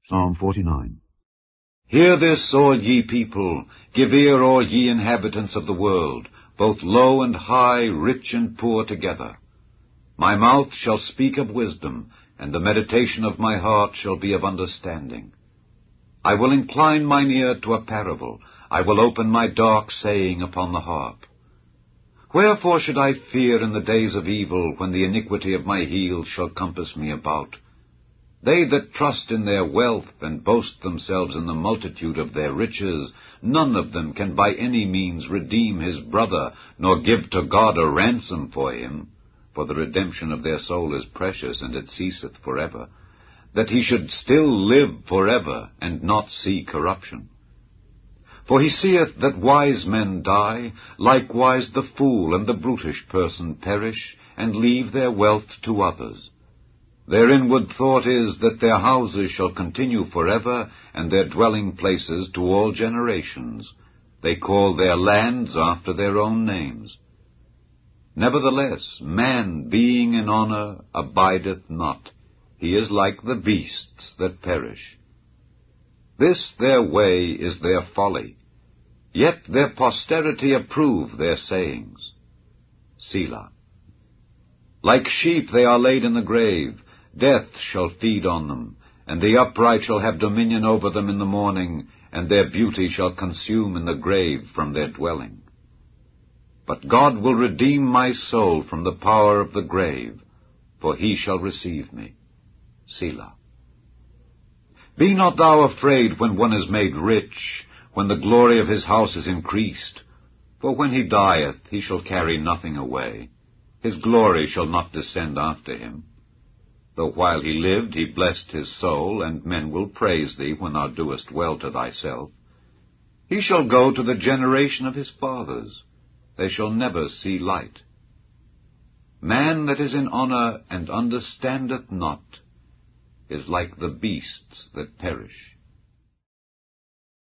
Psalm 49. Hear this, all ye people, give ear, all ye inhabitants of the world, both low and high, rich and poor together. My mouth shall speak of wisdom, and the meditation of my heart shall be of understanding. I will incline mine ear to a parable, I will open my dark saying upon the harp. Wherefore should I fear in the days of evil, when the iniquity of my heel shall compass me about? They that trust in their wealth, and boast themselves in the multitude of their riches, none of them can by any means redeem his brother, nor give to God a ransom for him. For the redemption of their soul is precious, and it ceaseth forever, that he should still live forever, and not see corruption. For he seeth that wise men die, likewise the fool and the brutish person perish, and leave their wealth to others. Their inward thought is that their houses shall continue forever, and their dwelling places to all generations. They call their lands after their own names. Nevertheless, man, being in honor, abideth not. He is like the beasts that perish. This their way is their folly, yet their posterity approve their sayings. Selah. Like sheep they are laid in the grave, death shall feed on them, and the upright shall have dominion over them in the morning, and their beauty shall consume in the grave from their dwelling. But God will redeem my soul from the power of the grave, for he shall receive me. Selah. Be not thou afraid when one is made rich, when the glory of his house is increased. For when he dieth, he shall carry nothing away. His glory shall not descend after him. Though while he lived he blessed his soul, and men will praise thee when thou doest well to thyself. He shall go to the generation of his fathers. They shall never see light. Man that is in honor and understandeth not is like the beasts that perish.